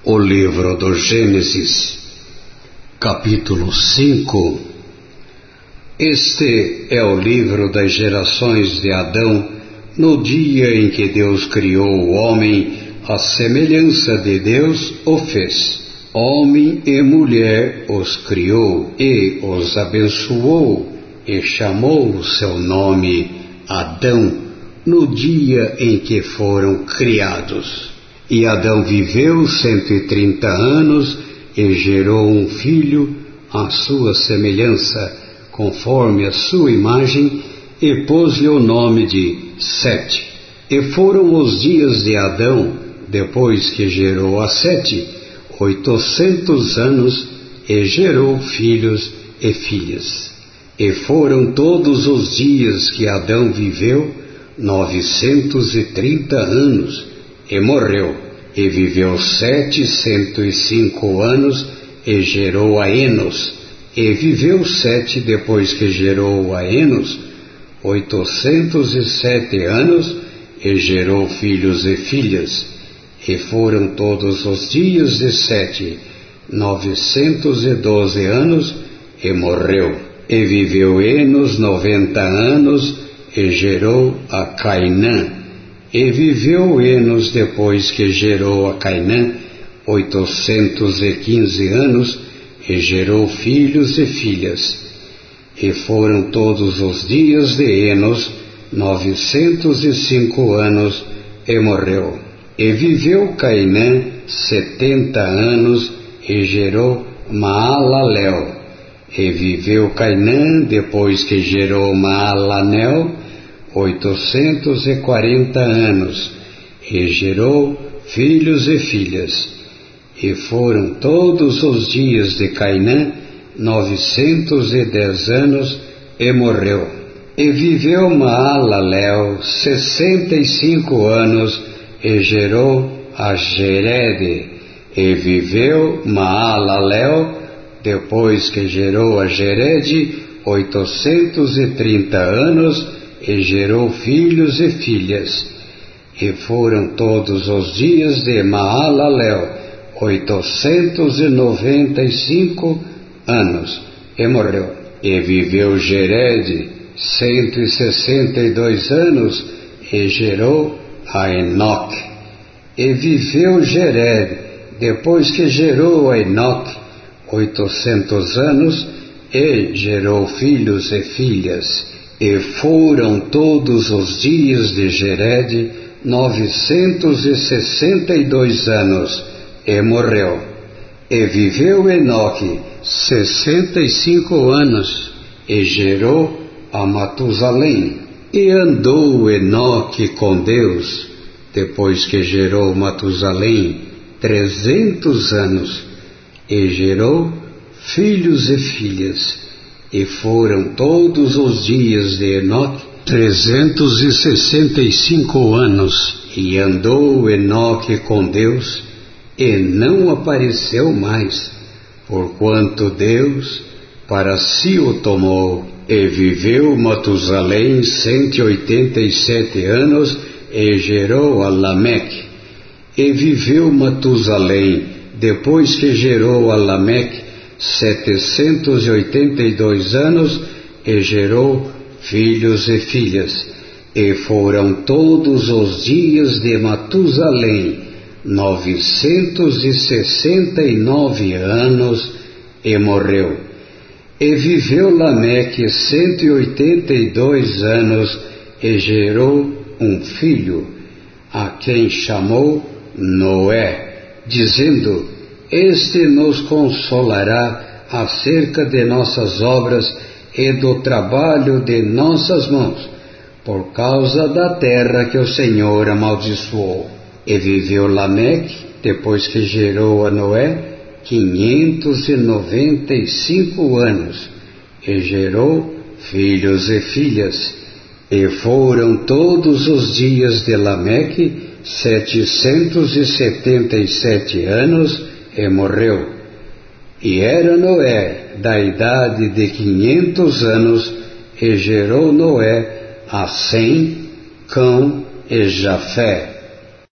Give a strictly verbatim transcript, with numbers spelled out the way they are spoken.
O livro do Gênesis, capítulo cinco. Este é o livro das gerações de Adão, no dia em que Deus criou o homem, à semelhança de Deus o fez. Homem e mulher os criou e os abençoou, e chamou o seu nome Adão, no dia em que foram criados. E Adão viveu cento e trinta anos e gerou um filho à sua semelhança, conforme a sua imagem, e pôs-lhe o nome de Sete. E foram os dias de Adão, depois que gerou a Sete, oitocentos anos, e gerou filhos e filhas. E foram todos os dias que Adão viveu, novecentos e trinta anos, e morreu, e viveu setecentos e cinco anos, e gerou a Enos, e viveu Sete depois que gerou a Enos, oitocentos e sete anos, e gerou filhos e filhas. E foram todos os dias de Sete, novecentos e doze anos, e morreu, e viveu Enos noventa anos, e gerou a Cainã. E viveu Enos depois que gerou a Cainã, oitocentos e quinze anos, e gerou filhos e filhas. E foram todos os dias de Enos, novecentos e cinco anos, e morreu. E viveu Cainã setenta anos, e gerou Maalalel. E viveu Cainã depois que gerou Maalalel, oitocentos e quarenta anos, e gerou filhos e filhas. E foram todos os dias de Cainã novecentos e dez anos, e morreu. E viveu Maalalel sessenta e cinco anos, e gerou a Jered. E viveu Maalalel depois que gerou a Jered oitocentos e trinta anos, e gerou filhos e filhas. E foram todos os dias de Maalalel oitocentos e noventa e cinco anos, e morreu. E viveu Jered cento e sessenta e dois anos, e gerou a Enoque. E viveu Jered depois que gerou a Enoque oitocentos anos, e gerou filhos e filhas. E foram todos os dias de Jered novecentos e sessenta e dois anos, e morreu. E viveu Enoque sessenta e cinco anos, e gerou a Matusalém. E andou Enoque com Deus, depois que gerou Matusalém, trezentos anos, e gerou filhos e filhas. E foram todos os dias de Enoque trezentos e sessenta e cinco anos, e andou Enoque com Deus, e não apareceu mais, porquanto Deus para si o tomou. E viveu Matusalém cento e oitenta e sete anos, e gerou a Lameque. E viveu Matusalém depois que gerou a Lameque setecentos e oitenta e dois anos, e gerou filhos e filhas. E foram todos os dias de Matusalém novecentos e sessenta e nove anos, e morreu. E viveu Lameque cento e oitenta e dois anos, e gerou um filho, a quem chamou Noé, dizendo: Este nos consolará acerca de nossas obras e do trabalho de nossas mãos, por causa da terra que o Senhor amaldiçoou. E viveu Lameque, depois que gerou a Noé, quinhentos e noventa e cinco anos, e gerou filhos e filhas. E foram todos os dias de Lameque setecentos e setenta e sete anos, e morreu. E era Noé da idade de quinhentos anos, e gerou Noé a Sem, Cão e Jafé.